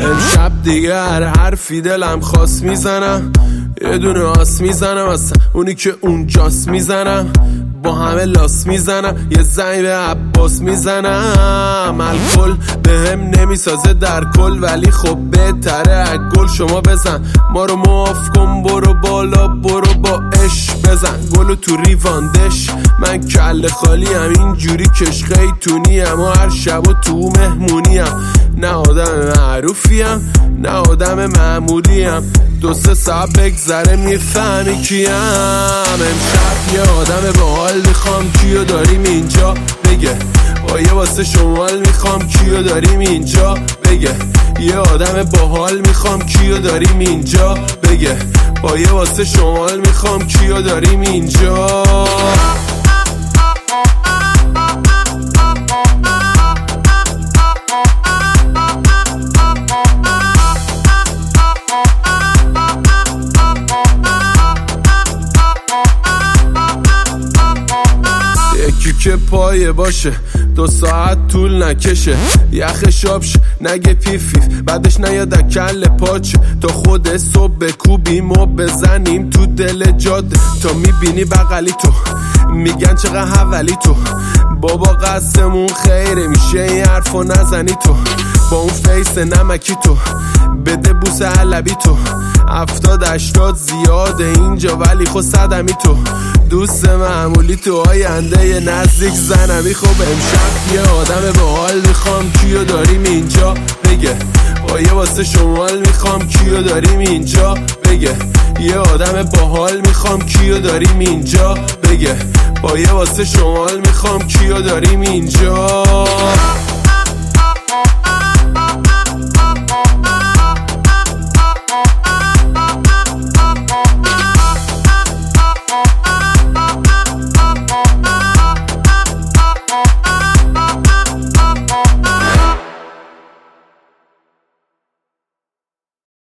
امشب دیگه هر حرفی دلم خواست میزنم، یه دونه آس میزنم اصلا اونی که اونجاست میزنم، با همه لاس میزنم، یه زنگ به عباس میزنم. الکل به هم نمیسازه در کل، ولی خب بهتره اگل. شما بزن ما رو معاف کن، برو بالا برو با عشق بزن گلو تو ریواندش. من کل خالی هم اینجوری کش خیتونیم و هر شب و تو مهمونیم. نه آدم معروفیم نه آدم معمولیم، 2-3 ساعت بگذره میفهمی کیم. امشب یه آدم باحال میخوام، کیو داریم اینجا بگه. با یه واسه شمال میخوام، کیو داریم اینجا بگه. یه آدم باحال میخوام، کیو داریم اینجا بگه. با یه واسه شمال میخوام، کیو داریم اینجا. یکی که پایه باشه 2 ساعت طول نکشه، یخ شابش نگه پیفیف بعدش نیاد کل پاچه. تا خود صبح بکوبیم و بزنیم تو دل جاده، تا میبینی بغلی تو میگن چقدر حولی تو. بابا قسمون خیره میشه این حرفو نزنی تو، با اون فیس نمکی تو بده بوسه علبی تو. 70-80 زیاده اینجا ولی خود صدمی تو، دوست معمولی تو آینده نزدیک زنمی. خب امشب یه آدم باحال میخوام، کیو داریم اینجا بگه. با یه واسه شمال میخوام، کیو داریم اینجا بگه. یه آدم باحال میخوام، کیو داریم اینجا بگه. با یه واسه شمال میخوام، کیو داریم اینجا.